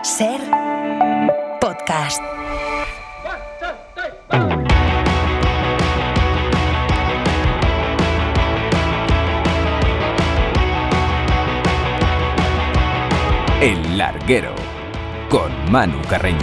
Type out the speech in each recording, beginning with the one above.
Ser podcast. El Larguero, con Manu Carreño.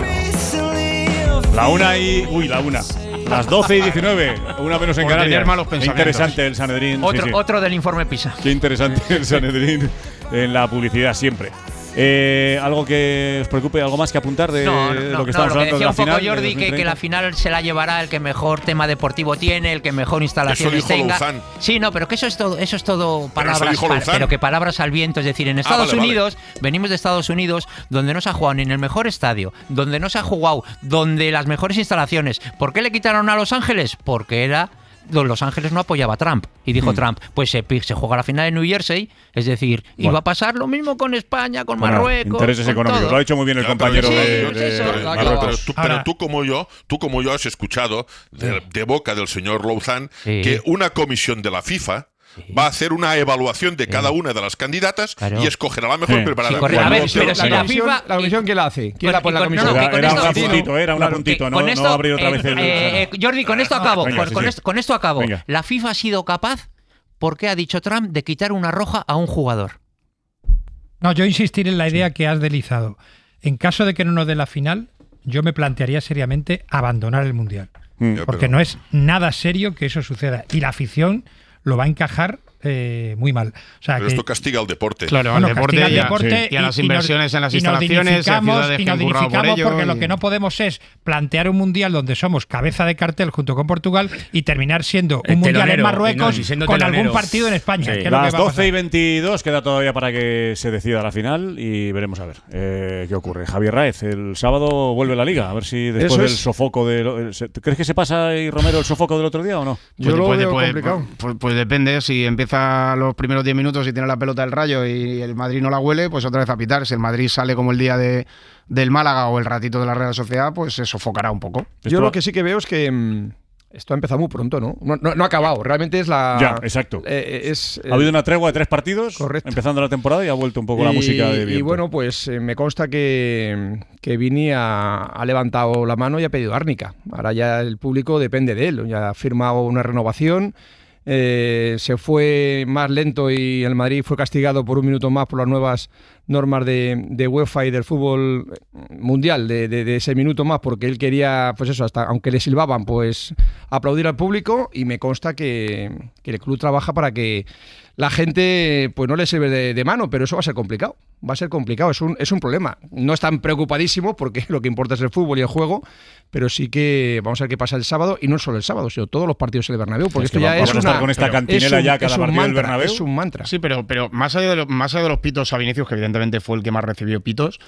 La 1. Las 12 y 19, una menos en Canarias. Malos Qué pensamientos. interesante el Sanedrín. Otro del informe PISA. Qué interesante el Sanedrín en la publicidad siempre. ¿Algo que os preocupe? ¿Algo más que apuntar de lo que estamos hablando de la final? Lo que decía un poco Jordi, de que la final se la llevará el que mejor tema deportivo tiene, el que mejor instalaciones tenga. Sí, no, pero que eso es todo palabras, pero que palabras al viento. Es decir, en Estados Unidos, venimos de Estados Unidos, donde no se ha jugado ni en el mejor estadio, donde no se ha jugado, donde las mejores instalaciones. ¿Por qué le quitaron a Los Ángeles? Porque era... Los Ángeles no apoyaba a Trump. Y dijo Trump, pues se juega la final en New Jersey. Es decir, iba a pasar lo mismo con España, con Marruecos. Intereses económicos. todo. Lo ha dicho muy bien el compañero Pero tú como yo has escuchado de boca del señor Louzán que una comisión de la FIFA va a hacer una evaluación de cada una de las candidatas y escogerá la mejor preparada. Pero si la FIFA... ¿La comisión quién la hace? ¿Quién la pone la comisión? Era un apuntito, no abrir otra vez el... Jordi, con esto acabo. Venga, Con esto acabo. Venga. La FIFA ha sido capaz, porque ha dicho Trump, de quitar una roja a un jugador. No, yo insistir en la idea que has deslizado. En caso de que no nos dé la final, yo me plantearía seriamente abandonar el Mundial. Porque no es nada serio que eso suceda. Y la afición lo va a encajar muy mal. O sea, pero esto castiga al deporte. Claro, al deporte y a las inversiones en las instalaciones, a ciudades que han currado por ello. Porque lo que no podemos es plantear un mundial donde somos cabeza de cartel junto con Portugal y terminar siendo un mundial en Marruecos con algún partido en España. Sí. Que Las 12 y 22 queda todavía para que se decida la final y veremos a ver qué ocurre. Javier Raez, el sábado vuelve la Liga, a ver si después del sofoco ¿crees que se pasa ahí, Romero, el sofoco del otro día o no? Yo lo veo complicado. Pues depende, si empieza los primeros 10 minutos y tiene la pelota del Rayo y el Madrid no la huele, pues otra vez a pitar. Si el Madrid sale como el día del Málaga o el ratito de la Real Sociedad, pues se sofocará un poco. Yo lo que sí que veo es que esto ha empezado muy pronto, ¿no? No ha acabado, realmente es la... Ya, exacto. Ha habido una tregua de 3 partidos, correcto, empezando la temporada y ha vuelto un poco la música de viento. Y bueno, pues me consta que Vini ha levantado la mano y ha pedido árnica. Ahora ya el público depende de él, ya ha firmado una renovación. Se fue más lento y el Madrid fue castigado por 1 minuto más por las nuevas normas de UEFA y del fútbol mundial de ese minuto más, porque él quería, pues eso, hasta aunque le silbaban, pues aplaudir al público, y me consta que el club trabaja para que la gente pues no le sirve de mano, pero eso va a ser complicado. Va a ser complicado, es un problema. No están preocupadísimos porque lo que importa es el fútbol y el juego, pero sí que vamos a ver qué pasa el sábado, y no solo el sábado, sino todos los partidos en el Bernabéu, porque esto ya es a estar con esta cantinela ya cada partido del Bernabéu. Es un mantra. Sí, pero más allá de los pitos a Vinicius, que evidentemente fue el que más recibió pitos,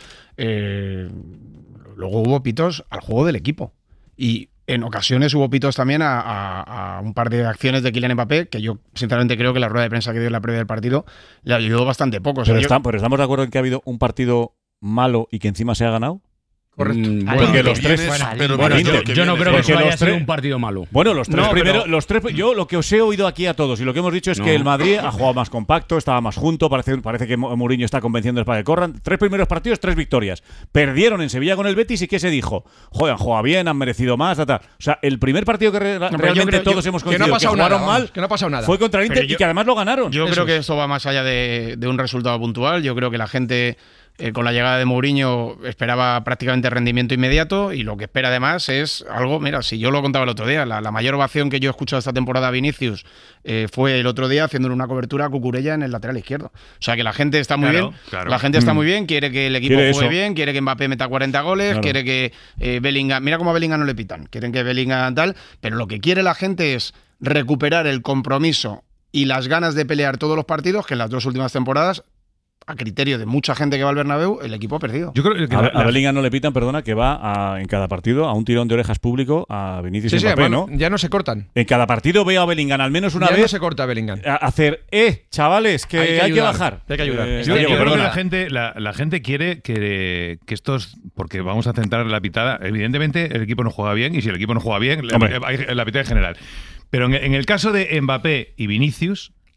luego hubo pitos al juego del equipo. Y en ocasiones hubo pitos también a un par de acciones de Kylian Mbappé, que yo sinceramente creo que la rueda de prensa que dio en la previa del partido le ayudó bastante poco. Pero estamos de acuerdo en que ha habido un partido malo y que encima se ha ganado. Correcto. Porque los tres. Yo no creo que vaya a ser un partido malo. Bueno, los tres. Yo lo que os he oído aquí a todos y lo que hemos dicho es que el Madrid ha jugado más compacto, estaba más junto. Parece que Mourinho está convenciendo para que corran. 3 primeros partidos, 3 victorias. Perdieron en Sevilla con el Betis y ¿qué se dijo? Joder, han jugado bien, han merecido más. O sea, el primer partido que realmente todos hemos coincidido que jugaron mal, que no ha pasado nada, fue contra el Inter y que además lo ganaron. Yo creo que esto va más allá de un resultado puntual. Yo creo que la gente, con la llegada de Mourinho, esperaba prácticamente rendimiento inmediato, y lo que espera además es algo. Mira, si yo lo contaba el otro día, la mayor ovación que yo he escuchado esta temporada a Vinicius fue el otro día haciéndole una cobertura a Cucurella en el lateral izquierdo. O sea que la gente está muy bien, la gente está muy bien, quiere que el equipo juegue bien, quiere que Mbappé meta 40 goles, quiere que Bellingham, mira cómo a Bellingham no le pitan, quieren que Bellingham tal, pero lo que quiere la gente es recuperar el compromiso y las ganas de pelear todos los partidos que en las 2 últimas temporadas, a criterio de mucha gente que va al Bernabéu, el equipo ha perdido. Yo creo que a Bellingham no le pitan, perdona, que va en cada partido a un tirón de orejas público a Vinicius y Mbappé, además, ¿no? Ya no se cortan. En cada partido veo a Bellingham al menos una vez. Ya no se corta a Bellingham. Hacer, chavales, que hay que bajar. Hay que ayudar. Yo creo que la gente quiere que estos, porque vamos a centrar la pitada. Evidentemente, el equipo no juega bien, y si el equipo no juega bien, la pitada en general. Pero en el caso de Mbappé y Vinicius,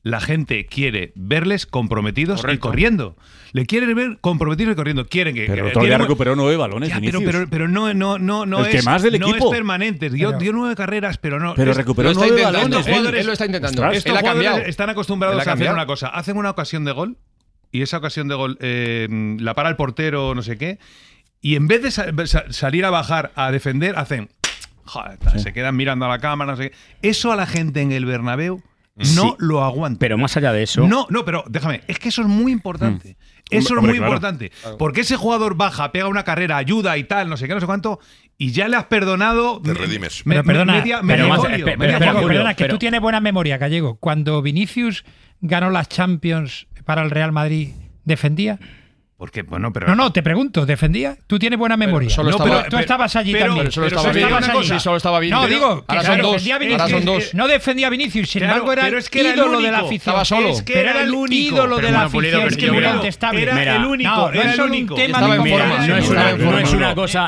la gente quiere verles comprometidos y corriendo. Le quieren ver comprometidos y corriendo. Quieren que. Pero todavía recuperó 9 balones. Ya, pero no el que más del equipo. No es permanente. Dio 9 carreras, pero no. Pero recuperó 9 balones. Él lo está intentando. Estos jugadores están acostumbrados a hacer una cosa. Hacen una ocasión de gol y esa ocasión de gol la para el portero, no sé qué. Y en vez de salir a bajar a defender, hacen. Joder, se quedan mirando a la cámara, no sé qué. Eso a la gente en el Bernabéu no lo aguanta. Pero más allá de eso. No, pero déjame, es que eso es muy importante. Eso es muy importante. Porque ese jugador baja, pega una carrera, ayuda y tal, no sé qué, no sé cuánto, y ya le has perdonado. Te redimes. Pero perdona, perdona, que tú tienes buena memoria, Gallego. Cuando Vinicius ganó las Champions para el Real Madrid, ¿defendía? Porque, bueno, pero. No, te pregunto, ¿defendía? Tú tienes buena memoria. Tú estabas allí también. Solo estaba Vinicius. No, digo, ahora son dos. No defendía a Vinicius, sin embargo era el ídolo de la afición. Estaba solo. Pero era el ídolo de la afición. Es que es muy contestable. Era el único. No es solo un tema de no es una cosa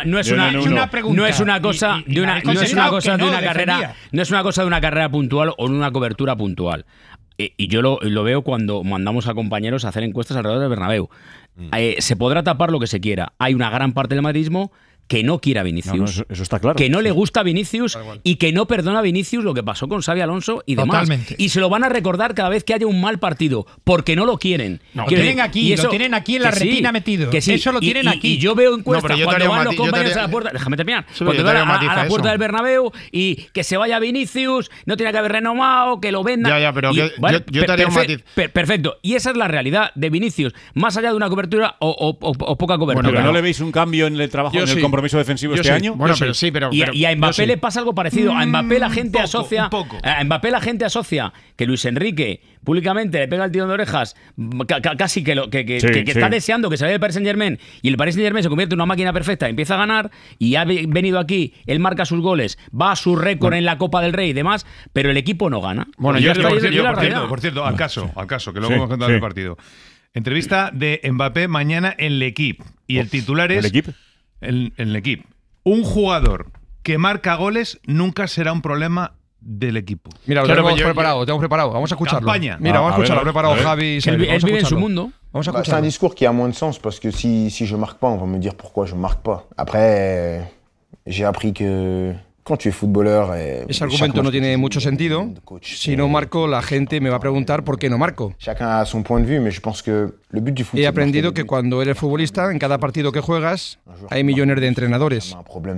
de una carrera puntual o una cobertura puntual. Y yo lo veo cuando mandamos a compañeros a hacer encuestas alrededor del Bernabéu. Se podrá tapar lo que se quiera. Hay una gran parte del madridismo que no quiere a Vinicius. Eso está claro. Que no le gusta a Vinicius y que no perdona a Vinicius lo que pasó con Xabi Alonso y demás. Totalmente. Y se lo van a recordar cada vez que haya un mal partido, porque no lo quieren. Lo tienen aquí en la retina metido. Que sí. Eso lo tienen aquí. Y yo veo encuestas cuando van los compañeros a la puerta. Déjame terminar. Cuando van a la puerta del Bernabéu y que se vaya Vinicius, no tiene que haber renomado, que lo vendan. Pero yo te haría un matiz. Perfecto. Y esa es la realidad de Vinicius, más allá de una cobertura o poca cobertura. Bueno, pero ¿no le veis un cambio en el trabajo, en el compromiso defensivo este año? Bueno, pero sí, pero y a Mbappé le pasa algo parecido. A Mbappé la gente asocia que Luis Enrique públicamente le pega el tirón de orejas, casi que está deseando que se vaya el Paris Saint-Germain, y el Paris Saint-Germain se convierte en una máquina perfecta, empieza a ganar, y ha venido aquí, él marca sus goles, va a su récord en la Copa del Rey y demás, pero el equipo no gana. Bueno, por cierto, al caso, que luego hemos contado el partido. Entrevista de Mbappé mañana en L'Equipe, y el titular es... En L'Equipe. Un jugador que marca goles nunca será un problema del equipo. Mira, lo tenemos preparado. Vamos a escucharlo. Campaña. Mira, vamos a escucharlo. Ha preparado Javi. Él vive en su mundo. Vamos a escucharlo. C'est un discours qui a moins de sens parce que si je marque pas, on va me dire pourquoi je marque pas. Après, j'ai appris que quand tu es footballeur, ese argumento no tiene mucho sentido. Si no marco, la gente me va a preguntar por qué no marco. Chacun a son point de vue, mais je pense que le but du foot. He aprendido que cuando eres futbolista, en cada partido que juegas, hay millones de entrenadores.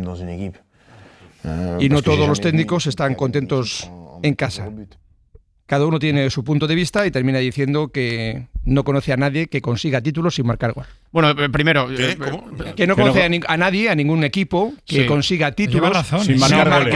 Y no todos los técnicos están contentos en casa. Cada uno tiene su punto de vista y termina diciendo que no conoce a nadie que consiga títulos sin marcar gol. Bueno, primero... Que no conoce a nadie, a ningún equipo que consiga títulos sin marcar goles.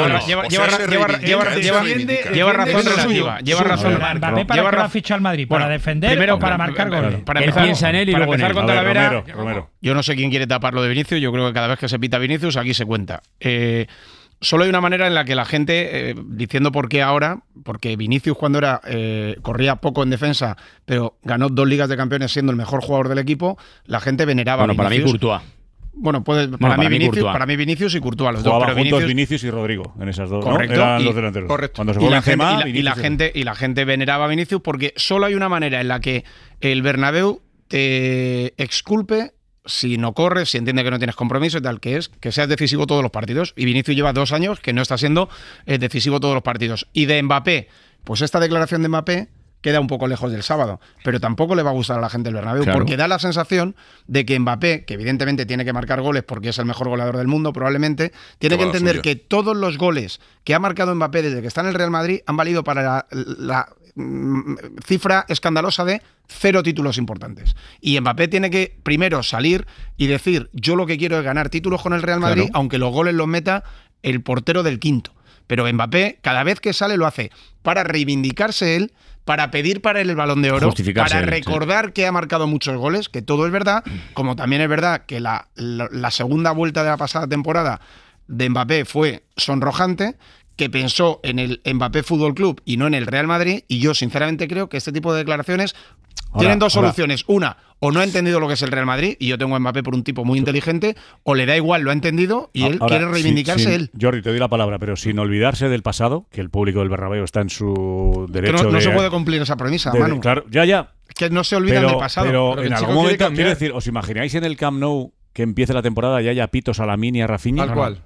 Lleva razón relativa. Lleva razón. ¿Para qué lo ha fichado al Madrid? ¿Para defender o para marcar goles? Él piensa en él y luego en él. Con Talavera, yo no sé quién quiere tapar lo de Vinicius. Yo creo que cada vez que se pita Vinicius, aquí se cuenta. Solo hay una manera en la que la gente, diciendo por qué ahora, porque Vinicius cuando era corría poco en defensa, pero ganó 2 Ligas de Campeones siendo el mejor jugador del equipo, la gente veneraba a Vinicius. Para mí Courtois. Bueno, para mí Vinicius y Courtois, los dos. Pero juntos Vinicius y Rodrigo, en esas dos. Correcto. ¿No? Eran los delanteros. Correcto. Cuando se fue Benzema, y la gente veneraba a Vinicius porque solo hay una manera en la que el Bernabéu te exculpe si no corres, si entiende que no tienes compromiso y tal, que es que seas decisivo todos los partidos. Y Vinicius lleva 2 años que no está siendo decisivo todos los partidos. Y de Mbappé, pues esta declaración de Mbappé queda un poco lejos del sábado, pero tampoco le va a gustar a la gente del Bernabéu, porque da la sensación de que Mbappé, que evidentemente tiene que marcar goles porque es el mejor goleador del mundo probablemente, tiene que entender que todos los goles que ha marcado Mbappé desde que está en el Real Madrid han valido para la cifra escandalosa de 0 títulos importantes. Y Mbappé tiene que primero salir y decir, yo lo que quiero es ganar títulos con el Real Madrid, aunque los goles los meta el portero del quinto. Pero Mbappé, cada vez que sale, lo hace para reivindicarse él, para pedir para él el Balón de Oro, para recordar que ha marcado muchos goles, que todo es verdad, como también es verdad que la segunda vuelta de la pasada temporada de Mbappé fue sonrojante, que pensó en el Mbappé Fútbol Club y no en el Real Madrid, y yo sinceramente creo que este tipo de declaraciones tienen dos soluciones. Una, o no ha entendido lo que es el Real Madrid, y yo tengo a Mbappé por un tipo muy inteligente, o le da igual, lo ha entendido y él quiere reivindicarse él. Jordi, te doy la palabra, pero sin olvidarse del pasado, que el público del Bernabéu está en su derecho no se puede cumplir esa premisa, Manu. Claro, ya. Que no se olvidan del pasado. Pero en algún momento, quiero decir, ¿os imagináis en el Camp Nou que empiece la temporada y haya pitos a Lamine y a Rafinha? Tal cual.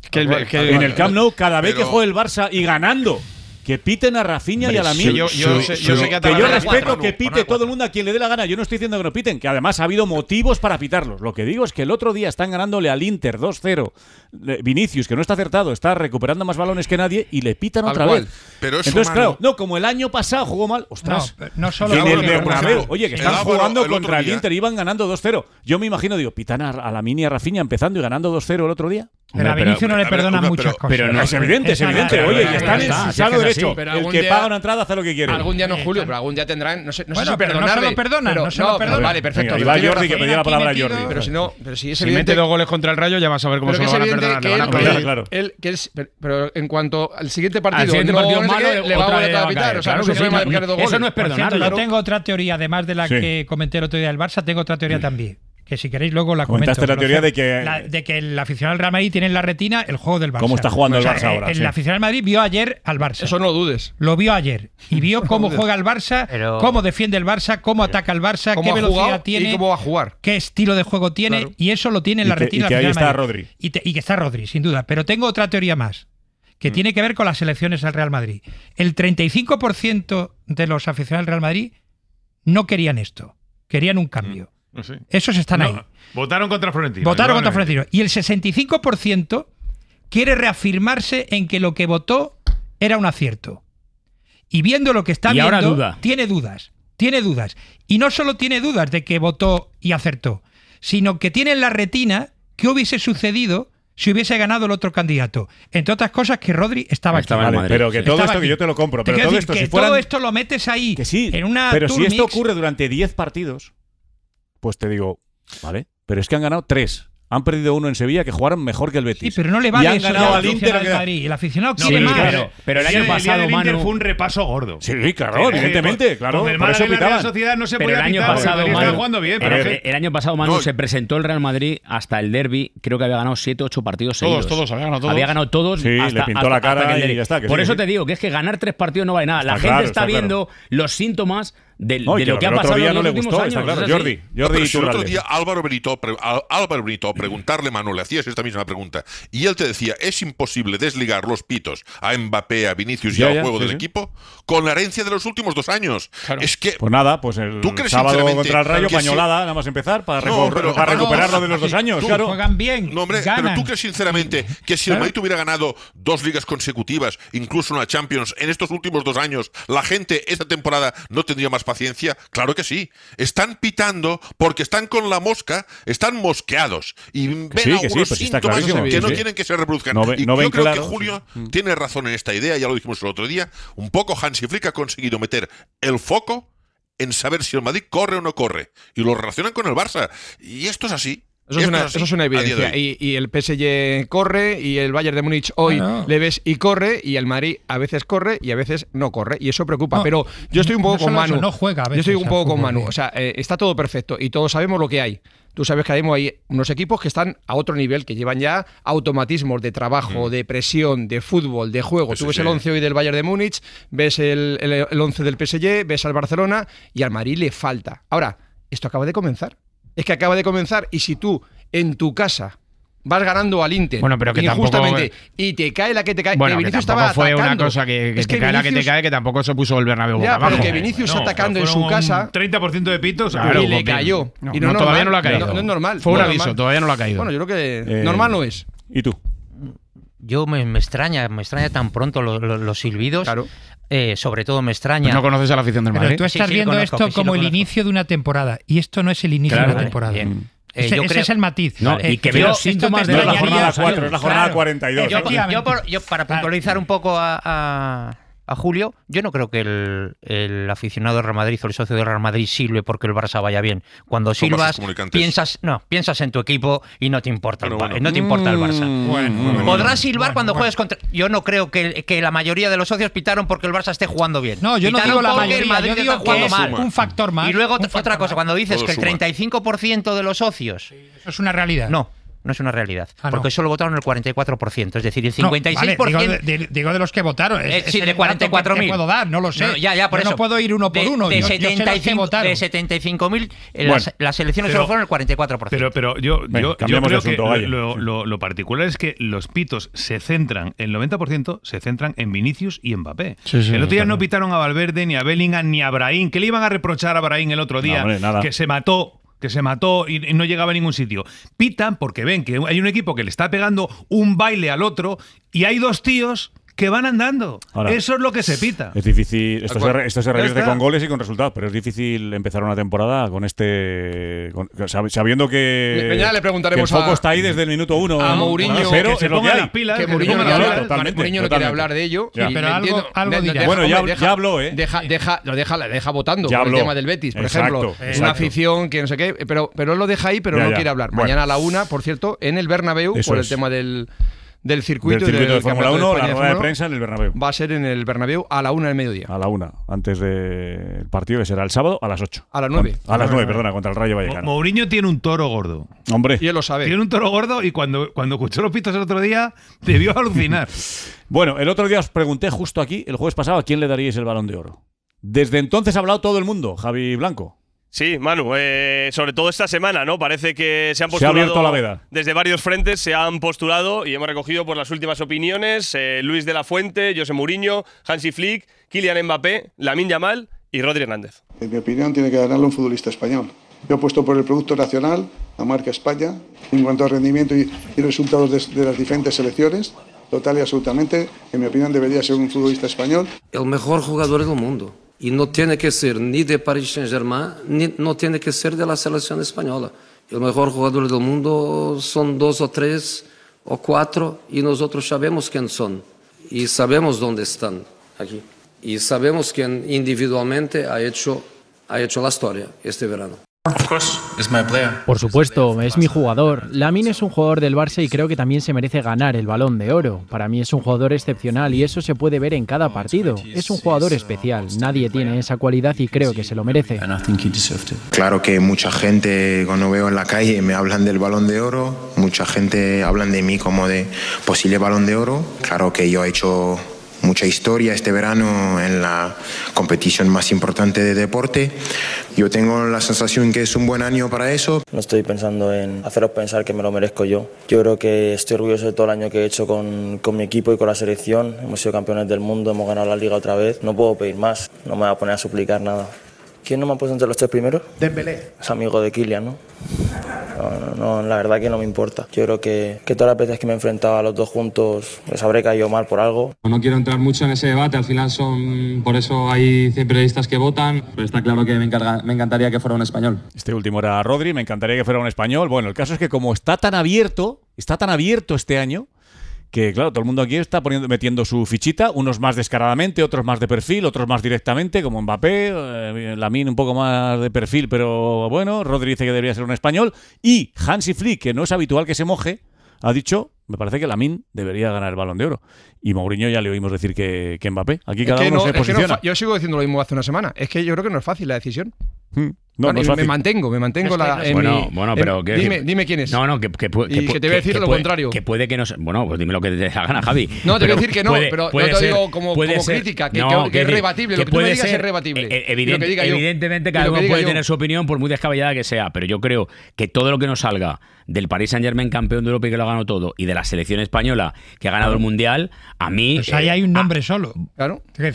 En el Camp Nou, cada vez que juegue el Barça y ganando, que piten a Rafinha y a Lamine. Yo respeto que pite todo el mundo a quien le dé la gana. Yo no estoy diciendo que no piten, que además ha habido motivos para pitarlos. Lo que digo es que el otro día están ganándole al Inter 2-0. Vinicius, que no está acertado, está recuperando más balones que nadie y le pitan otra vez. Pero eso, entonces, claro, como el año pasado jugó mal, ostras. No solo en el Bernabéu, oye, que están jugando contra el Inter y iban ganando 2-0. Yo me imagino, pitan a Lamine y a Rafinha empezando y ganando 2-0 el otro día. Pero a Vinicius no le perdonan muchas cosas. Pero no, es evidente. Oye, y están en su sano derecho. El que paga una entrada hace lo que quiere. Algún día no, Julio, pero algún día tendrán. No sé si perdonarle. No se lo perdonan. Vale, perfecto. Y va Jordi, que pedía la palabra a Jordi. Pero si es evidente. Si mete 2 goles contra el Rayo, ya vas a ver cómo se lo van a perdonar. Pero en cuanto al siguiente partido, le va a volver a pitar. O sea, no es un problema de marcar 2 goles. Eso no es perdonar. Yo tengo otra teoría, además de la que comenté el otro día del Barça, tengo otra teoría también. Que si queréis luego la comento. Comentaste la teoría de que el aficionado del Real Madrid tiene en la retina el juego del Barça. ¿Cómo está jugando el Barça ahora? El aficionado del Madrid vio ayer al Barça. Eso no lo dudes. Lo vio ayer. Y vio cómo juega el Barça, cómo defiende el Barça, cómo ataca el Barça, qué velocidad tiene, y cómo va a jugar, qué estilo de juego tiene. Claro. Y eso lo tiene en la retina del aficionado del Madrid. Y que está Rodri, sin duda. Pero tengo otra teoría más, que tiene que ver con las elecciones del Real Madrid. El 35% de los aficionados del Real Madrid no querían esto. Querían un cambio. Sí. Esos están ahí. Votaron contra Florentino. Y el 65% quiere reafirmarse en que lo que votó era un acierto. Y viendo lo que está viendo, ahora tiene dudas. Y no solo tiene dudas de que votó y acertó, sino que tiene en la retina qué hubiese sucedido si hubiese ganado el otro candidato. Entre otras cosas, que Rodri estaba aquí. Pero que todo esto que yo te lo compro. Pero todo esto, todo esto lo metes ahí. Que sí, en una pero si esto ocurre durante 10 partidos, pues te digo, vale, pero es que han ganado 3. Han perdido 1 en Sevilla, que jugaron mejor que el Betis. Sí, pero no le vale y han eso ganado al Inter. El aficionado quiere más. Pero el año pasado, Manu, fue un repaso gordo. Sí, claro, evidentemente, claro. Por eso pitaban. Sociedad no se pero el año pasado, Manu, jugando bien. El año pasado, Manu, se presentó el Real Madrid hasta el derbi. Creo que había ganado 7 o 8 partidos seguidos. Todos, había ganado todos. Sí, le pintó la cara y ya está. Por eso te digo que es que ganar 3 partidos no vale nada. La gente está viendo los síntomas de lo que ha pasado en los últimos años. Claro, Jordi el otro día Álvaro Benito preguntarle, Manu, le hacías esta misma pregunta y él te decía, es imposible desligar los pitos a Mbappé, a Vinicius y al juego del equipo con la herencia de los últimos 2 años. Claro. Es que pues nada, pues el sábado contra el Rayo, pañolada, nada más empezar para recuperarlo de los 2 años. Claro. Juegan bien. No, hombre, ganan. pero tú crees sinceramente que si el Madrid hubiera ganado 2 ligas consecutivas, incluso una Champions, en estos últimos 2 años, la gente esta temporada no tendría más paciencia? Claro que sí. Están pitando porque están con la mosca, están mosqueados y ven algunos síntomas que no quieren que se reproduzcan. Yo creo que Julio tiene razón en esta idea, ya lo dijimos el otro día. Un poco Hansi Flick ha conseguido meter el foco en saber si el Madrid corre o no corre y lo relacionan con el Barça. Y esto es así. Eso es una evidencia. Y el PSG corre, y el Bayern de Múnich hoy le ves y corre, y el Madrid a veces corre y a veces no corre. Y eso preocupa. No, pero yo estoy un poco con Manu. No juega a veces, yo estoy un poco con Manu. O sea, está todo perfecto y todos sabemos lo que hay. Tú sabes que hay unos equipos que están a otro nivel, que llevan ya automatismos de trabajo, de presión, de fútbol, de juego. Tú ves el 11 hoy del Bayern de Múnich, ves el 11 del PSG, ves al Barcelona, y al Madrid le falta. Ahora, esto acaba de comenzar. Es que acaba de comenzar, y si tú en tu casa vas ganando al Inter pero que injustamente y te cae la que te cae, bueno, que Vinicius que tampoco estaba fue atacando. Una cosa que te cae la que te cae, que tampoco se puso el Bernabéu boca abajo. Pero que Vinicius atacando en su casa 30% de pitos, y le cayó. Y todavía no lo ha caído. No es normal. Fue un aviso, todavía no lo ha caído. Bueno, yo creo que normal no es. ¿Y tú? Yo me extraña tan pronto los silbidos. Claro. Sobre todo me extraña. Pues no conoces a la afición del Madrid. Pero tú estás viendo esto como el inicio de una temporada, y esto no es el inicio de una temporada. Ese es el matiz. Y que veo síntomas de la jornada 4, es la jornada 42. Yo para puntualizar un poco a a julio, yo no creo que el aficionado del Real Madrid o el socio del Real Madrid silbe porque el Barça vaya bien. Cuando silbas, piensas en tu equipo y no te importa no te importa el Barça. Podrás silbar cuando juegues contra... Yo no creo que la mayoría de los socios pitaron porque el Barça esté jugando bien. No, yo no digo la mayoría, el Madrid yo digo está jugando mal. Un factor más. Y luego otra cosa, cuando dices que el 35% de los socios... Eso es una realidad. No es una realidad. Porque solo votaron el 44%. Es decir, el 56%. Vale, digo de los que votaron. Sí, de 44.000. puedo dar, no lo sé. Por eso. No puedo ir uno por uno. De 75.000, las elecciones solo fueron el 44%. Pero yo creo que lo particular es que los pitos se centran, el 90% se centran en Vinicius y Mbappé. El otro día no pitaron a Valverde, ni a Bellingham, ni a Brahim. ¿Qué le iban a reprochar a Brahim el otro día? Que se mató y no llegaba a ningún sitio. Pitan porque ven que hay un equipo que le está pegando un baile al otro y hay dos tíos que van andando. Ahora, eso es lo que se pita. Es difícil. Esto se revierte con goles y con resultados, pero es difícil empezar una temporada con sabiendo que le preguntaremos que el foco está ahí desde el minuto 1. A Mourinho, que se ponga las pilas. Que Mourinho no quiere hablar de ello. Pero algo dirá. Bueno, ya habló, ¿eh? Lo deja votando por el tema del Betis, por ejemplo. Es una afición que no sé qué, pero él lo deja ahí, pero no quiere hablar. Mañana a la 1, por cierto, en el Bernabéu, por el tema del circuito de Fórmula 1, la rueda de prensa en el Bernabéu. Va a ser en el Bernabéu a la 1 del mediodía. A la 1, antes del partido que será el sábado a las 8. A las 9. A las 9, perdona, contra el Rayo Vallecano. Mourinho tiene un toro gordo. Hombre. Y él lo sabe. Tiene un toro gordo y cuando escuchó los pitos el otro día, debió alucinar. Bueno, el otro día os pregunté justo aquí, el jueves pasado, a quién le daríais el Balón de Oro. Desde entonces ha hablado todo el mundo, Javi Blanco. Sí, Manu, sobre todo esta semana, ¿no? Parece que se han postulado. Se ha abierto la veda. Desde varios frentes se han postulado y hemos recogido por las últimas opiniones: Luis de la Fuente, José Mourinho, Hansi Flick, Kylian Mbappé, Lamine Yamal y Rodri Hernández. En mi opinión, tiene que ganarlo un futbolista español. Yo apuesto por el producto nacional, la marca España, en cuanto a rendimiento y resultados de las diferentes selecciones. Total y absolutamente, en mi opinión, debería ser un futbolista español. El mejor jugador del mundo. Y no tiene que ser ni de Paris Saint-Germain, ni no tiene que ser de la selección española. El mejor jugador del mundo son 2 o 3 o 4 y nosotros sabemos quién son. Y sabemos dónde están aquí. Y sabemos quién individualmente ha hecho la historia este verano. Por supuesto, es mi jugador. Lamine es un jugador del Barça y creo que también se merece ganar el Balón de Oro. Para mí es un jugador excepcional y eso se puede ver en cada partido. Es un jugador especial, nadie tiene esa cualidad y creo que se lo merece. Claro que mucha gente cuando veo en la calle me hablan del Balón de Oro, mucha gente hablan de mí como de posible Balón de Oro. Claro que yo he hecho mucha historia este verano en la competición más importante de deporte. Yo tengo la sensación que es un buen año para eso. No estoy pensando en haceros pensar que me lo merezco yo. Yo creo que estoy orgulloso de todo el año que he hecho con mi equipo y con la selección. Hemos sido campeones del mundo, hemos ganado la Liga otra vez. No puedo pedir más, no me voy a poner a suplicar nada. ¿Quién no me ha puesto entre los 3 primeros? Dembélé. Es amigo de Kylian, ¿no? No, la verdad que no me importa. Yo creo que todas las veces que me he enfrentado a los dos juntos les habré caído mal por algo. No quiero entrar mucho en ese debate, al final por eso hay 100 periodistas que votan, pero está claro que me encantaría que fuera un español. Este último era Rodri, me encantaría que fuera un español. Bueno, el caso es que como está tan abierto este año, que claro, todo el mundo aquí está metiendo su fichita, unos más descaradamente, otros más de perfil, otros más directamente, como Mbappé, Lamine un poco más de perfil, pero bueno, Rodri dice que debería ser un español, y Hansi Flick, que no es habitual que se moje, ha dicho, me parece que Lamine debería ganar el Balón de Oro. Y Mourinho ya le oímos decir que Mbappé. Aquí cada uno se posiciona. Yo sigo diciendo lo mismo hace una semana. Es que yo creo que no es fácil la decisión. No es fácil. Me mantengo dime quién es. No, que te voy a decir lo contrario. Que puede que no sea. Bueno, pues dime lo que te da gana, Javi. No, te voy a decir que no, pero no te digo como crítica, que es rebatible. Lo que tú me digas es rebatible. Evidentemente, cada uno puede tener su opinión, por muy descabellada que sea, pero yo creo que todo lo que nos salga del Paris Saint-Germain, campeón de Europa y que lo ha ganado todo, y de la selección española que ha ganado el Mundial, a mí. Pues ahí hay un nombre solo. Claro. Es decir,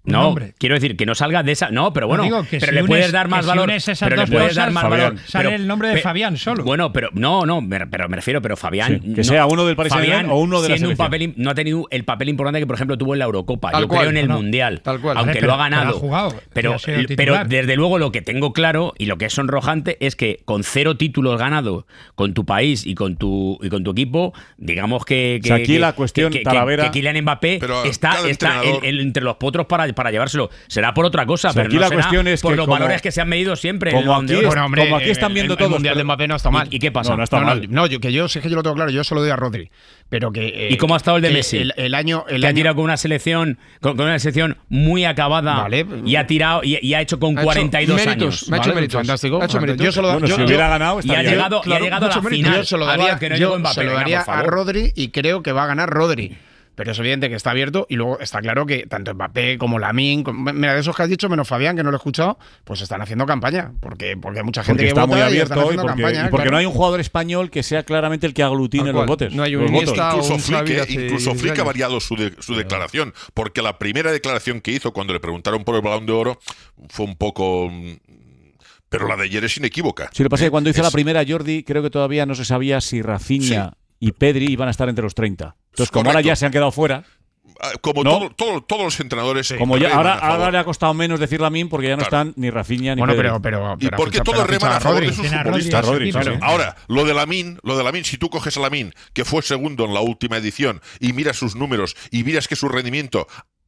No, quiero decir que no salga de esa. No, pero bueno, pero le puedes dar más valor. Pero le puedes dar más valor. Sale el nombre de Fabián solo. Bueno, pero pero me refiero, pero Fabián. Sí, que sea uno del Paris Saint-Germain o uno de la selección. No ha tenido el papel importante que, por ejemplo, tuvo en la Eurocopa. Yo creo en el Mundial. Tal cual. Aunque lo ha ganado. Pero desde luego lo que tengo claro y lo que es sonrojante es que con 0 títulos ganados con tu país y con tu equipo, digamos que. Aquí la cuestión, Talavera. Que Kylian Mbappé está entre los potros para llevárselo. Será por otra cosa, pero aquí no la será cuestión es por que los valores que se han medido siempre. Como aquí están viendo todos. El Mundial de Mbappé no está mal. ¿Y qué pasa? No está mal. No, yo sé que yo lo tengo claro, yo solo doy a Rodri. Pero que, ¿y cómo ha estado el de Messi? El año ha tirado con una selección muy acabada, y ha tirado y ha hecho con 42 años. Me ha hecho méritos. Fantástico. Yo si hubiera ganado, y ha llegado a la final. Yo se lo daría a Rodri y creo que va a ganar Rodri. Pero es evidente que está abierto y luego está claro que tanto Mbappé como Lamine, mira, de esos que has dicho, menos Fabián, que no lo he escuchado, pues están haciendo campaña. Porque hay mucha gente que está vota muy abierto y están haciendo campaña. Porque no hay un jugador español que sea claramente el que aglutine los votos. No hay un Iniesta o un Incluso Flick ha variado su declaración, porque la primera declaración que hizo cuando le preguntaron por el Balón de Oro fue un poco... Pero la de ayer es inequívoca. Sí, lo que pasa es que cuando hizo la primera, Jordi, creo que todavía no se sabía si Rafinha y Pedri iban a estar entre los 30. Entonces, como ahora ya se han quedado fuera. Como todos los entrenadores. Como ya ahora le ha costado menos decir Lamine porque ya no están ni Rafinha ni Pedri. Y porque todos reman a favor de sus futbolistas. Ahora, lo de Lamine, si tú coges a Lamine, que fue segundo en la última edición, y miras sus números y miras que su rendimiento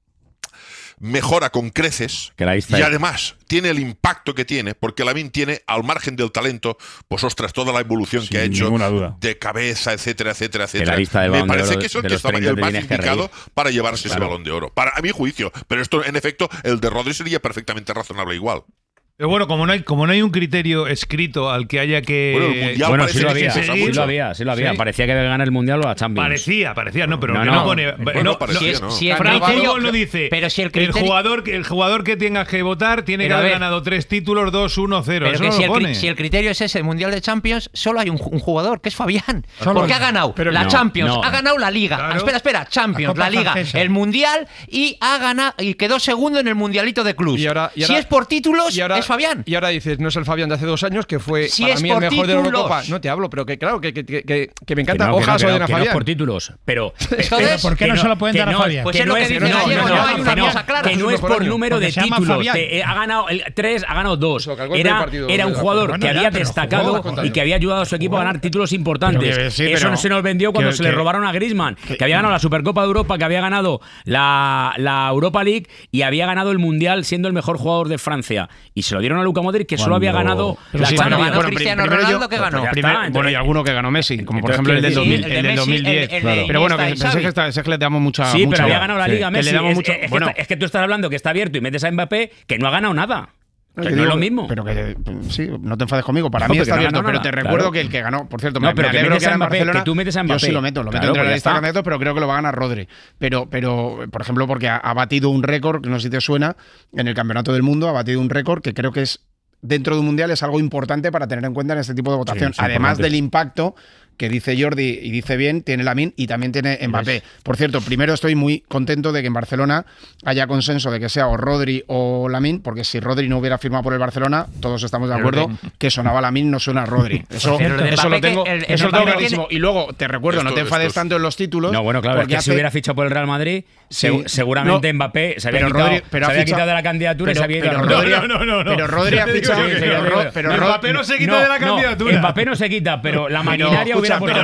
mejora con creces, y además tiene el impacto que tiene, porque Lamine tiene, al margen del talento, pues ostras, toda la evolución que ha hecho de cabeza, etcétera. Me parece que es el que estaba el más indicado para llevarse ese Balón de Oro, a mi juicio. Pero esto, en efecto, el de Rodri sería perfectamente razonable igual. Pero bueno, como no hay un criterio escrito al que haya que... Bueno, sí lo había. Parecía que debe ganar el Mundial o la Champions. Parecía, no, pero no pone... Frank Fútbol no dice, pero si el criterio... el jugador que tengas que votar tiene que haber ganado 3 títulos, 2, 1, 0. Eso no lo pone. Si el criterio es ese, el Mundial de Champions, solo hay un jugador, que es Fabián. Porque ha ganado la Champions, ha ganado la Liga. Espera, Champions, la Liga, el Mundial, y ha ganado y quedó segundo en el Mundialito de clubs. Si es por títulos... Fabián. Y ahora dices, no es el Fabián de hace 2 años, que fue para mí el mejor de la Eurocopa. No te hablo, pero que claro, que me encanta. Ojalá se lo den a Fabián. No por títulos, pero ¿por qué no se lo pueden dar a Fabián? Pues es lo que dice Gallego, no hay una cosa clara. Que no es por número de títulos. Ha ganado 3, ha ganado 2. Era un jugador que había destacado y que había ayudado a su equipo a ganar títulos importantes. Eso no se nos vendió cuando se le robaron a Griezmann, que había ganado la Supercopa de Europa, que había ganado la Europa League y había ganado el Mundial siendo el mejor jugador de Francia. Y se lo dieron a Luka Modric, que solo había ganado la Champions. Bueno, Cristiano Ronaldo, que ganó. Bueno, y alguno que ganó Messi, como por ejemplo el del 2010. Pero bueno, es que le damos mucha... Sí, pero había ganado la Liga Messi. Es que tú estás hablando que está abierto y metes a Mbappé, que no ha ganado nada. Que no es lo mismo. Pero que sí, no te enfades conmigo. Para mí está abierto, pero te recuerdo que el que ganó, por cierto, me alegro que era en Barcelona. Que tú metes a Mbappé. Yo sí lo meto entre la lista de candidatos, pero creo que lo va a ganar Rodri. Pero por ejemplo, porque ha batido un récord, que no sé si te suena, en el Campeonato del Mundo, ha batido un récord que creo que es dentro de un mundial es algo importante para tener en cuenta en este tipo de votación. Además del impacto que dice Jordi y dice bien, tiene Lamine y también tiene Mbappé. Por cierto, primero estoy muy contento de que en Barcelona haya consenso de que sea o Rodri o Lamine, porque si Rodri no hubiera firmado por el Barcelona, todos estamos de acuerdo que sonaba Lamine, no suena Rodri. Eso lo tengo clarísimo. Y luego, te recuerdo, no te enfades tanto en los títulos. No, bueno, claro, porque si hubiera fichado por el Real Madrid, seguramente Mbappé se había quitado de la candidatura y se había ido a Rodri. Pero Rodri ha fichado... Mbappé no se quita de la candidatura. Mbappé no se quita, pero la maquinaria pero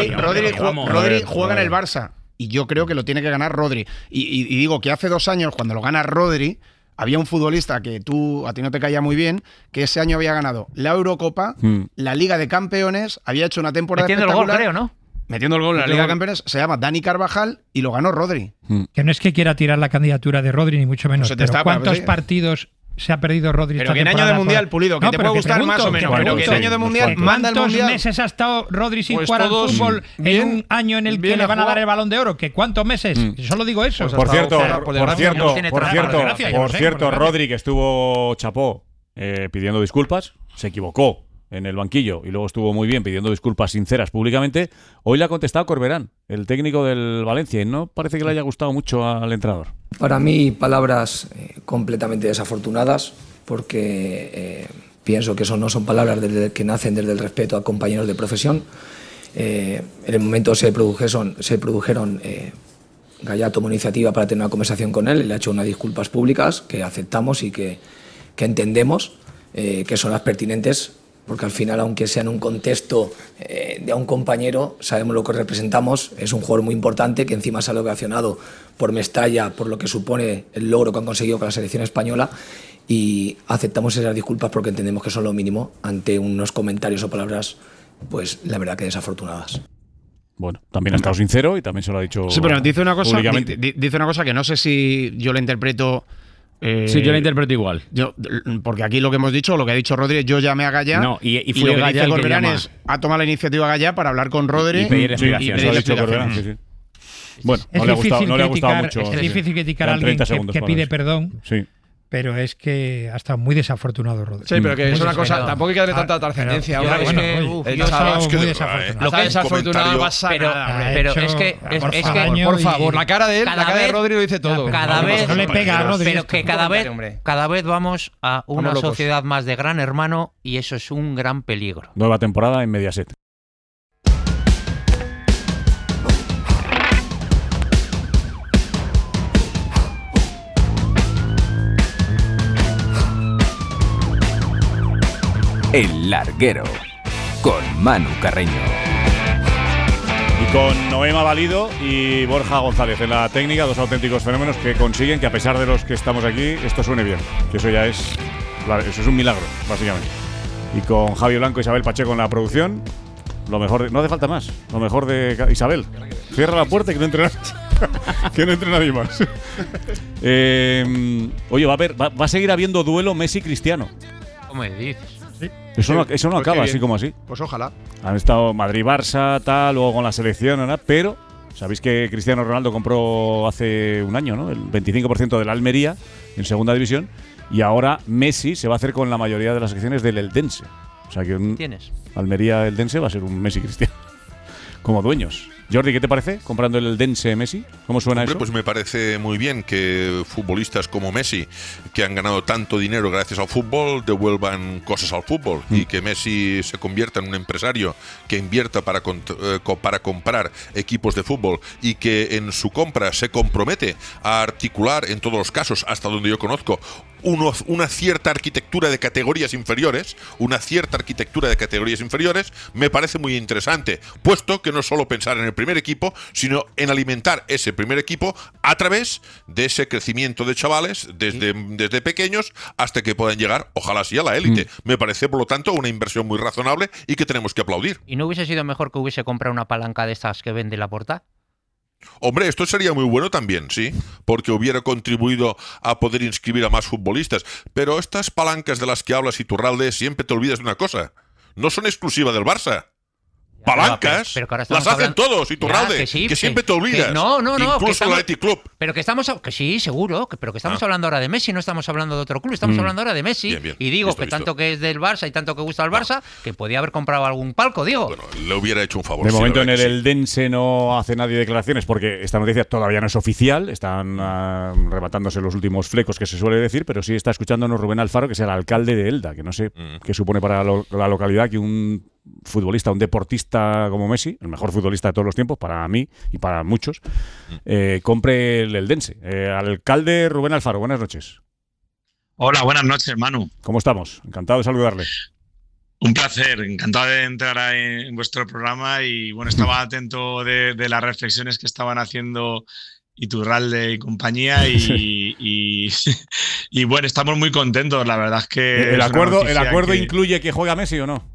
Rodri juega en el Barça y yo creo que lo tiene que ganar Rodri. Y digo que hace 2 años, cuando lo gana Rodri, había un futbolista que a ti no te caía muy bien, que ese año había ganado la Eurocopa, la Liga de Campeones, había hecho una temporada espectacular. Metiendo el gol, creo, ¿no? Metiendo el gol en la Liga de Campeones, se llama Dani Carvajal y lo ganó Rodri. Que no es que quiera tirar la candidatura de Rodri, ni mucho menos. Pero ¿cuántos partidos se ha perdido Rodri? Pero que en año de Mundial, Pulido, que te puede gustar más o menos, pero que en año de Mundial manda el Mundial. ¿Cuántos meses ha estado Rodri sin jugar al fútbol en un año en el que le van a dar el Balón de Oro? ¿Que cuántos meses? Solo digo eso. Por cierto, Rodri, que estuvo chapó pidiendo disculpas, se equivocó. en el banquillo y luego estuvo muy bien pidiendo disculpas sinceras públicamente, hoy le ha contestado Corberán, el técnico del Valencia, y no parece que le haya gustado mucho al entrenador. Para mí, palabras completamente desafortunadas, porque pienso que eso no son palabras que nacen desde el respeto a compañeros de profesión. En el momento se produjeron Gallar tomó iniciativa para tener una conversación con él, le ha hecho unas disculpas públicas que aceptamos y que entendemos que son las pertinentes, porque al final, aunque sea en un contexto de a un compañero, sabemos lo que representamos. Es un jugador muy importante que encima sale ovacionado por Mestalla, por lo que supone el logro que han conseguido con la selección española, y aceptamos esas disculpas porque entendemos que son lo mínimo ante unos comentarios o palabras, pues la verdad que desafortunadas. Bueno, también ha estado sincero y también se lo ha dicho. Sí, pero dice una cosa, públicamente. dice una cosa que no sé si yo la interpreto. Sí, yo la interpreto igual. Porque aquí lo que hemos dicho, lo que ha dicho Rodri, yo llamé a Gallá. No, y fue lo que Gallá dice Corberán es ha tomado la iniciativa a Gallá para hablar con Rodri y pedir explicaciones. Sí. Bueno, no le ha gustado mucho. Es difícil criticar a alguien que pide perdón. Sí. Pero es que ha estado muy desafortunado, Rodri. Sí, pero que es una cosa, tampoco hay que darle tanta trascendencia ahora. Yo he estado muy desafortunado. Lo que es desafortunado pasa pero es que por favor, la cara de él, la cara de Rodri lo dice todo. Cada vez no le pega a Rodri. Pero que cada vez vamos a una sociedad más de Gran Hermano, y eso es un gran peligro. Nueva temporada en Mediaset. El Larguero, con Manu Carreño. Y con Noema Valido y Borja González en la técnica, dos auténticos fenómenos que consiguen que, a pesar de los que estamos aquí, esto suene bien. Que eso ya es un milagro, básicamente. Y con Javi Blanco y Isabel Pacheco en la producción, lo mejor no hace falta más. Lo mejor de Isabel. Cierra la puerta y que no entre que no entre nadie más. Oye, va a seguir habiendo duelo Messi-Cristiano. ¿Cómo me dices? Eso no acaba así como así. Pues ojalá. Han estado Madrid-Barça, tal, luego con la selección, ¿no? Pero sabéis que Cristiano Ronaldo compró hace un año, ¿no? El 25% del Almería en segunda división, y ahora Messi se va a hacer con la mayoría de las acciones del Eldense. O sea que Almería-Eldense va a ser un Messi-Cristiano como dueños. Jordi, ¿qué te parece comprando el Eldense Messi? ¿Cómo suena eso? Pues me parece muy bien que futbolistas como Messi, que han ganado tanto dinero gracias al fútbol, devuelvan cosas al fútbol, y que Messi se convierta en un empresario que invierta para comprar equipos de fútbol, y que en su compra se compromete a articular, en todos los casos, hasta donde yo conozco, una cierta arquitectura de categorías inferiores, me parece muy interesante, puesto que no solo pensar en el primer equipo, sino en alimentar ese primer equipo a través de ese crecimiento de chavales desde pequeños hasta que puedan llegar, ojalá sí, a la élite. Me parece, por lo tanto, una inversión muy razonable y que tenemos que aplaudir. ¿Y no hubiese sido mejor que hubiese comprado una palanca de estas que vende Laporta? Hombre, esto sería muy bueno también, sí, porque hubiera contribuido a poder inscribir a más futbolistas. Pero estas palancas de las que hablas, Iturralde, siempre te olvidas de una cosa. No son exclusivas del Barça. Palancas, pero las hacen todos, Iturralde, que siempre te olvidas. No, incluso el Athletic Club. Pero que estamos, que sí, seguro, pero que estamos hablando ahora de Messi, no estamos hablando de otro club, estamos hablando ahora de Messi. Bien, y digo que tanto que es del Barça y tanto que gusta al Barça, que podía haber comprado algún palco, digo. Bueno, le hubiera hecho un favor. De momento en el Eldense no hace nadie declaraciones, porque esta noticia todavía no es oficial, están rematándose los últimos flecos que se suele decir, pero sí está escuchándonos Rubén Alfaro, que es el alcalde de Elda, que no sé qué supone para la localidad que un futbolista, un deportista como Messi, el mejor futbolista de todos los tiempos, para mí y para muchos, compre el Eldense. Alcalde Rubén Alfaro, buenas noches. Hola, buenas noches, Manu. ¿Cómo estamos? Encantado de saludarle. Un placer, encantado de entrar en vuestro programa, y bueno, estaba atento de las reflexiones que estaban haciendo Iturralde y compañía, y bueno, estamos muy contentos, la verdad es que... ¿El acuerdo incluye que juega Messi o no?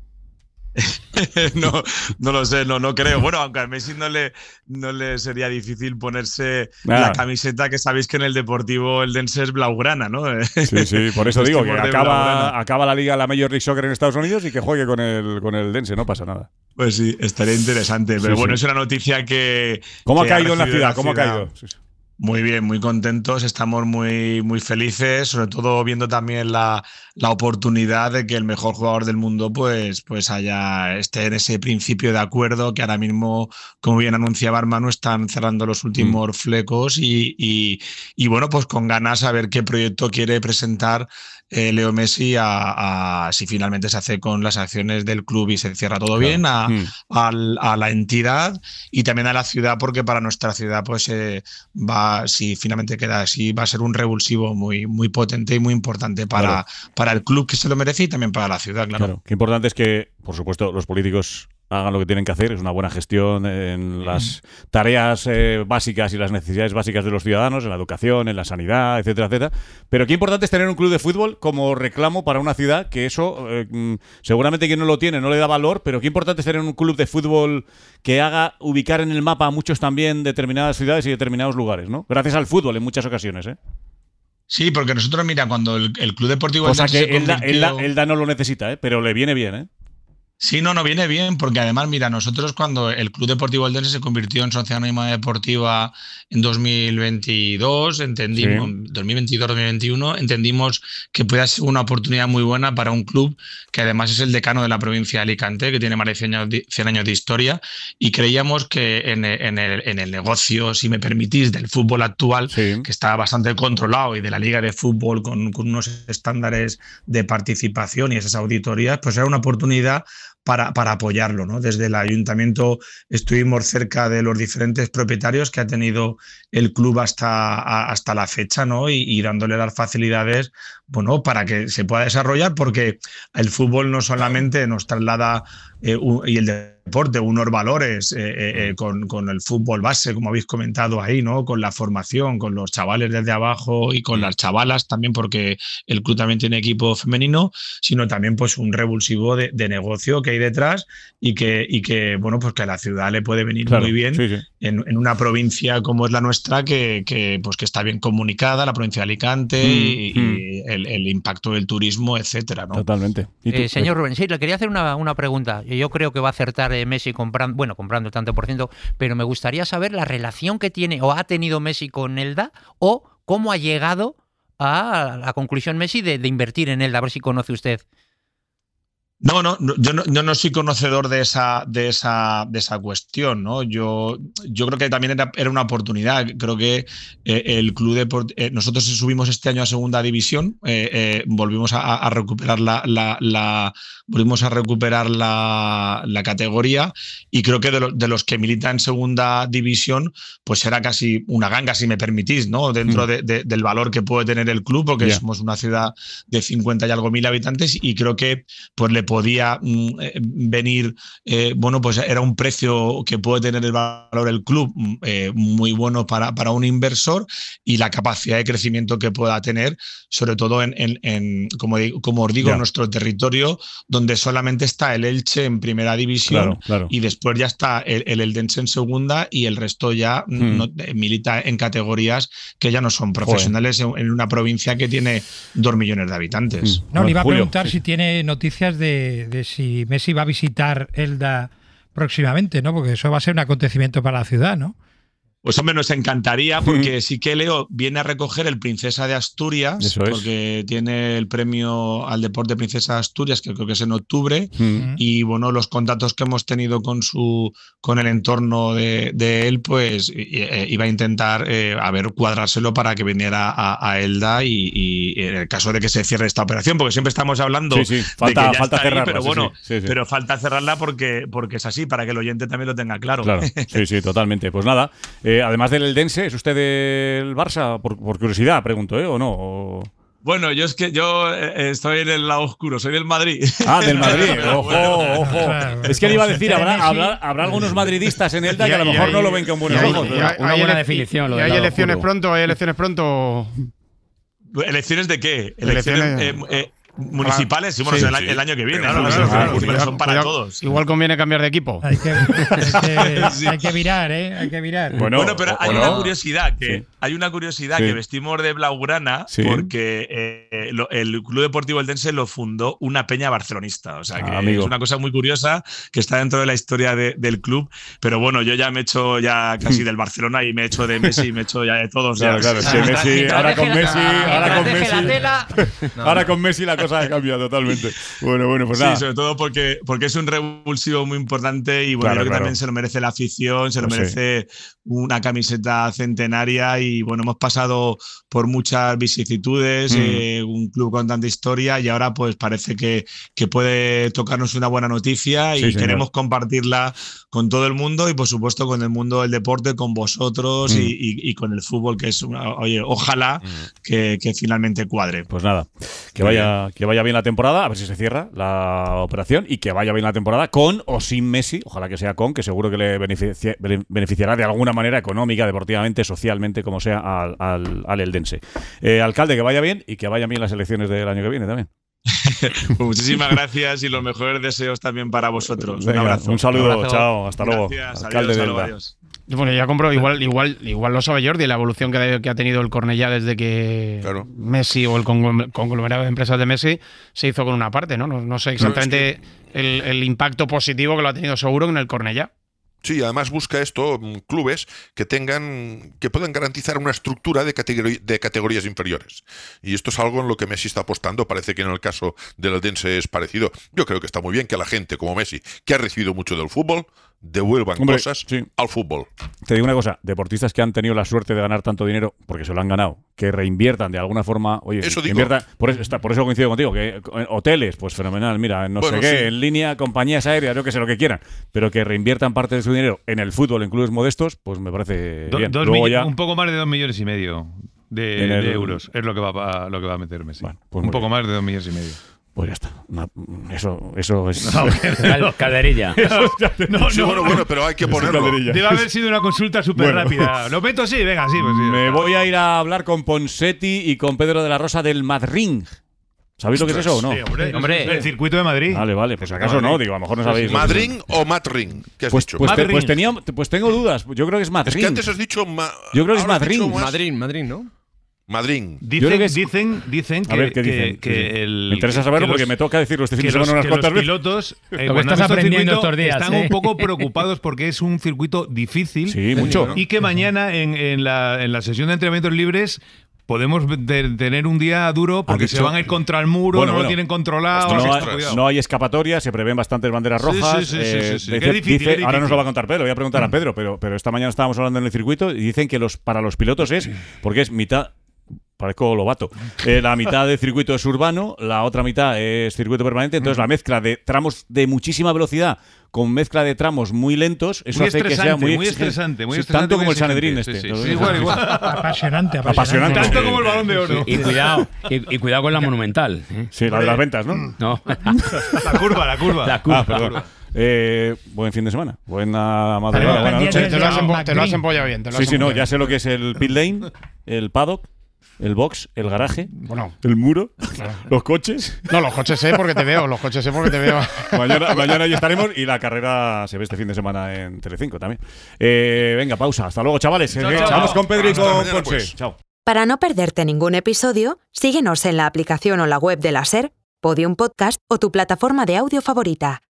No lo sé, no creo. Bueno, aunque a Messi no le sería difícil ponerse la camiseta, que sabéis que en el Deportivo Eldense es blaugrana, ¿no? Sí, por eso digo que acaba la liga, la Major League Soccer en Estados Unidos, y que juegue con el Eldense, no pasa nada. Pues sí, estaría interesante. Pero bueno, es una noticia que... ¿Cómo ha caído en la ciudad? ¿Cómo ha caído? Sí. Muy bien, muy contentos, estamos muy, muy felices, sobre todo viendo también la oportunidad de que el mejor jugador del mundo pues esté en ese principio de acuerdo, que ahora mismo, como bien anunciaba Manu, están cerrando los últimos flecos y bueno, pues con ganas a ver qué proyecto quiere presentar Leo Messi si finalmente se hace con las acciones del club y se cierra todo bien, a la entidad y también a la ciudad, porque para nuestra ciudad pues si finalmente queda así, va a ser un revulsivo muy, muy potente y muy importante para el club, que se lo merece, y también para la ciudad, claro. Qué importante es que, por supuesto, los políticos hagan lo que tienen que hacer, es una buena gestión en las tareas básicas y las necesidades básicas de los ciudadanos, en la educación, en la sanidad, etcétera, etcétera. Pero qué importante es tener un club de fútbol como reclamo para una ciudad, que eso seguramente quien no lo tiene no le da valor, pero qué importante es tener un club de fútbol que haga ubicar en el mapa a muchos también determinadas ciudades y determinados lugares, ¿no? Gracias al fútbol en muchas ocasiones, ¿eh? Sí, porque nosotros, mira, cuando el Club Deportivo Eldense se convirtió... Elda no lo necesita, pero le viene bien, ¿eh? Sí, no viene bien, porque además, mira, nosotros cuando el Club Deportivo Eldense se convirtió en sociedad anónima deportiva en 2022, 2021, entendimos que podía ser una oportunidad muy buena para un club que además es el decano de la provincia de Alicante, que tiene más de 100 años de historia, y creíamos que en el negocio, si me permitís, del fútbol actual, que está bastante controlado, y de la liga de fútbol con unos estándares de participación y esas auditorías, pues era una oportunidad para apoyarlo, ¿no? Desde el ayuntamiento estuvimos cerca de los diferentes propietarios que ha tenido el club hasta la fecha, ¿no? Y dándole las facilidades, bueno, para que se pueda desarrollar, porque el fútbol no solamente nos traslada y el deporte unos valores con el fútbol base, como habéis comentado ahí, ¿no? Con la formación, con los chavales desde abajo y con las chavalas también, porque el club también tiene equipo femenino, sino también pues un revulsivo de negocio que hay detrás y que bueno, pues que a la ciudad le puede venir muy bien en una provincia como es la nuestra, que está bien comunicada, la provincia de Alicante y el impacto del turismo, etcétera, ¿no? Totalmente. Señor Rubén, sí, le quería hacer una pregunta. Yo creo que va a acertar Messi comprando el tanto por ciento, pero me gustaría saber la relación que tiene o ha tenido Messi con Elda, o cómo ha llegado a la conclusión Messi de invertir en Elda. A ver si conoce usted. No, yo no soy conocedor de esa cuestión, ¿no? Yo creo que también era una oportunidad. Creo que el club nosotros subimos este año a segunda división, volvimos a recuperar la categoría, y creo que de los que militan en segunda división, pues era casi una ganga, si me permitís, ¿no? Dentro del valor que puede tener el club, porque somos una ciudad de 50 y algo mil habitantes, y creo que pues le podía venir, bueno, pues era un precio que puede tener el valor el club muy bueno para un inversor, y la capacidad de crecimiento que pueda tener, sobre todo como os digo, en nuestro territorio, donde solamente está el Elche en primera división, y después ya está el Eldense en segunda, y el resto ya milita en categorías que ya no son profesionales en una provincia que tiene 2 millones de habitantes. No, le iba a preguntar si tiene noticias de si Messi va a visitar Elda próximamente, ¿no? Porque eso va a ser un acontecimiento para la ciudad, ¿no? Pues hombre, nos encantaría, porque sí que Leo viene a recoger el Princesa de Asturias, porque tiene el premio al deporte Princesa de Asturias, que creo que es en octubre, y bueno, los contactos que hemos tenido con el entorno de él, pues iba a intentar cuadrárselo para que viniera a Elda, y en el caso de que se cierre esta operación, porque siempre estamos hablando falta de que ya está cerrarla, ahí, pero bueno, pero falta cerrarla porque es así, para que el oyente también lo tenga claro. Sí, totalmente. Pues nada, además del Eldense, ¿es usted del Barça? Por curiosidad, pregunto, ¿o no? Bueno, yo estoy en el lado oscuro, soy del Madrid. Ah, del Madrid, ojo. Es que le iba a decir, habrá algunos madridistas en Elda que a lo mejor no lo ven con buenos ojos. Una buena definición. ¿Hay elecciones pronto? ¿Elecciones de qué? municipales, y bueno, el año que viene. Claro, pero son para todos. Igual conviene cambiar de equipo. Hay que virar, hay que virar. Bueno, pero hay una curiosidad que vestimos de blaugrana porque el Club Deportivo Eldense lo fundó una peña barcelonista. O sea, que es una cosa muy curiosa que está dentro de la historia del club. Pero bueno, yo ya me he hecho casi del Barcelona y me he hecho de Messi y me he hecho ya de todos. Claro, es que Messi, ahora con Messi la cosa ha cambiado totalmente. Bueno, pues nada. Sí, sobre todo porque es un revulsivo muy importante y bueno, yo creo que también se lo merece la afición, se lo merece una camiseta centenaria y bueno, hemos pasado por muchas vicisitudes, un club con tanta historia y ahora pues parece que puede tocarnos una buena noticia y queremos compartirla con todo el mundo y por supuesto con el mundo del deporte, con vosotros y con el fútbol, que es ojalá que finalmente cuadre. Pues nada, que vaya bien la temporada, a ver si se cierra la operación y que vaya bien la temporada con o sin Messi, ojalá que sea con, que seguro que le beneficiará de alguna manera económica, deportivamente, socialmente, como sea al eldense. Alcalde, que vaya bien y que vayan bien las elecciones del año que viene también. Pues muchísimas gracias y los mejores deseos también para vosotros. Venga, un abrazo. Un saludo, chao, hasta luego. Gracias, Alcalde adiós, de Elda. adiós. Bueno, ya compró, igual lo sabe Jordi, la evolución que ha tenido el Cornellá desde que Messi o el conglomerado de empresas de Messi se hizo con una parte, ¿no? No sé exactamente el impacto positivo que lo ha tenido seguro en el Cornellá. Sí, además busca esto clubes que puedan garantizar una estructura de categorías inferiores. Y esto es algo en lo que Messi está apostando. Parece que en el caso del Eldense es parecido. Yo creo que está muy bien que la gente como Messi, que ha recibido mucho del fútbol, devuelvan cosas al fútbol. Te digo una cosa, deportistas que han tenido la suerte de ganar tanto dinero, porque se lo han ganado, que reinviertan de alguna forma, por eso coincido contigo, que hoteles, pues fenomenal, mira, en línea, compañías aéreas, yo que sé, lo que quieran, pero que reinviertan parte de su dinero en el fútbol, en clubes modestos, pues me parece bien. Un poco más de 2,5 millones de euros es lo que va a meter Messi. Bueno, pues un poco más de 2,5 millones. Pues ya está. Eso es. Calderilla. Bueno, pero hay que ponerlo. Debe haber sido una consulta súper rápida. ¿Lo meto? Sí, venga, sí. Pues sí, me voy a ir a hablar con Ponseti y con Pedro de la Rosa del Madrid. ¿Sabéis lo que es eso o no? Sí, hombre. El circuito de Madrid. Vale, pues acaso no, digo, a lo mejor no sabéis. ¿Madrid o Madrid? ¿Qué has dicho? Pues tengo dudas. Yo creo que es Madrid. Es que antes has dicho yo creo que es Madrid. Madrid, ¿no? Madrid. Dicen que me interesa saberlo porque me toca decirlo este fin de semana unas cuantas veces. Los pilotos estás aprendiendo estos días, están un poco preocupados porque es un circuito difícil. Sí, mucho. Y que mañana en la sesión de entrenamientos libres podemos tener un día duro porque se van a ir contra el muro, no lo tienen controlado. No hay escapatoria, se prevén bastantes banderas rojas. Difícil. Ahora nos lo va a contar Pedro, voy a preguntar a Pedro, pero esta mañana estábamos hablando en el circuito y dicen que para los pilotos porque es mitad. Parezco Lobato. La mitad del circuito es urbano, la otra mitad es circuito permanente. Entonces, la mezcla de tramos de muchísima velocidad con mezcla de tramos muy lentos, eso hace que sea muy estresante. Tanto como el Sanedrín Igual. Apasionante. Tanto como el Balón de Oro. Y cuidado con la Monumental. Sí, la de las ventas, ¿no? No. La curva. Perdón. Buen fin de semana. Buena madrugada, buena noche. Te lo has empollado bien. Ya sé lo que es el pit lane, el paddock, el box, el garaje, el muro, los coches. No, los coches sé porque te veo. Mañana ya estaremos y la carrera se ve este fin de semana en Telecinco también. Venga, pausa. Hasta luego, chavales. Vamos con Pedro y con Ponce. Chao. Para no perderte ningún episodio, síguenos en la aplicación o la web de la SER, Podium Podcast o tu plataforma de audio favorita.